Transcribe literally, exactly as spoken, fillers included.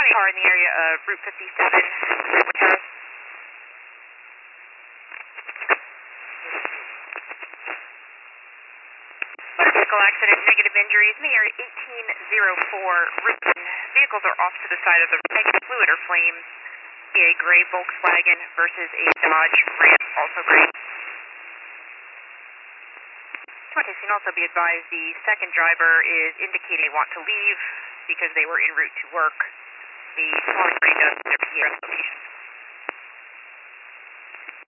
twenty car in the area of Route fifty-seven, Redwood Terrace. Motor vehicle accident, negative injuries in the area eighteen oh four, Ripon. Vehicles are off to the side of the road. Fluid or flames. A gray Volkswagen versus a Dodge Ram, also gray. In case you can also be advised, the second driver is indicating they want to leave because they were en route to work. The smaller gray does their P R location.